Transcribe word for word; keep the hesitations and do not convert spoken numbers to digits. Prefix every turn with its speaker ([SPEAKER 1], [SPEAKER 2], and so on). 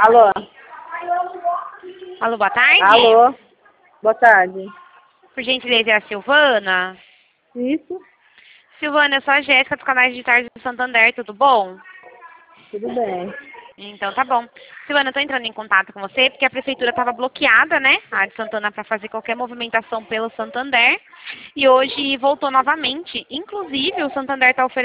[SPEAKER 1] Alô?
[SPEAKER 2] Alô, boa tarde.
[SPEAKER 1] Alô? Boa tarde.
[SPEAKER 2] Por gentileza, é a Silvana?
[SPEAKER 1] Isso?
[SPEAKER 2] Silvana, eu sou a Jéssica dos canais digitais do Santander, tudo bom?
[SPEAKER 1] Tudo bem.
[SPEAKER 2] Então tá bom. Silvana, eu tô entrando em contato com você porque a prefeitura estava bloqueada, né? A área de Santana para fazer qualquer movimentação pelo Santander. E hoje voltou novamente. Inclusive, o Santander está oferecendo